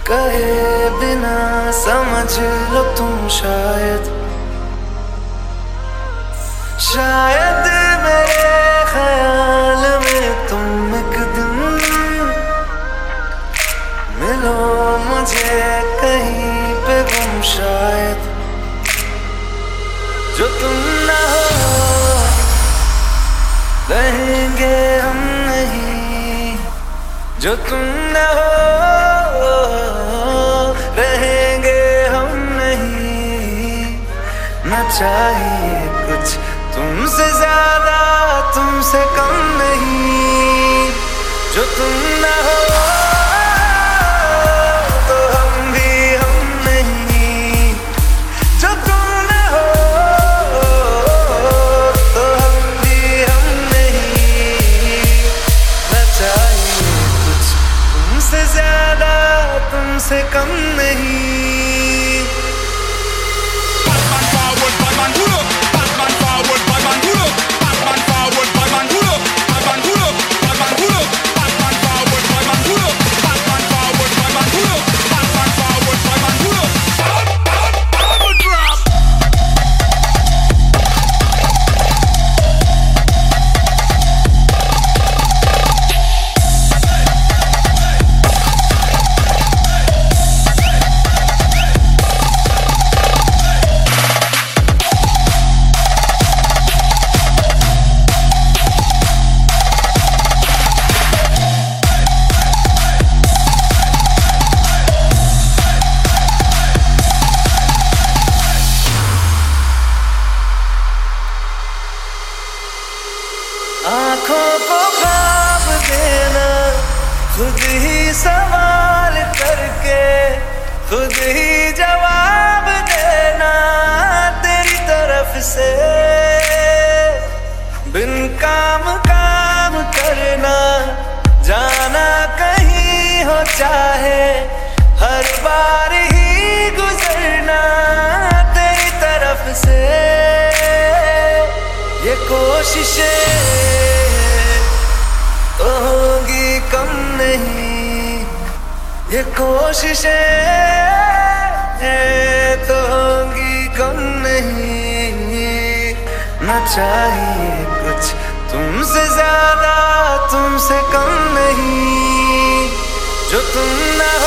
कहे बिना समझ लो तुम शायद मेरे ख्याल में तुम एक दिन मिलो मुझे कहीं पे गुम शायद। जो तुम ना हो रहेंगे हम नहीं, जो तुम ना हो रहेंगे हम नहीं। न चाहिए कुछ तुमसे ज्यादा तुमसे कम नहीं। जो तुम ना हो तो हम भी हम नहीं, जो तुम ना हो तो हम भी हम नहीं। न चाहिए कुछ तुमसे ज्यादा तुमसे कम नहीं। आँखों को ख्वाब देना, खुद ही सवाल करके खुद ही जवाब देना। तेरी तरफ से बिन काम करना, जाना कहीं हो चाहे हर बार ही गुजरना। तेरी तरफ से ये कोशिशें तो होगी कम नहीं, ये कोशिशें तो होगी कम नहीं। न चाहिए कुछ तुमसे ज्यादा तुमसे कम नहीं। जो तुम ना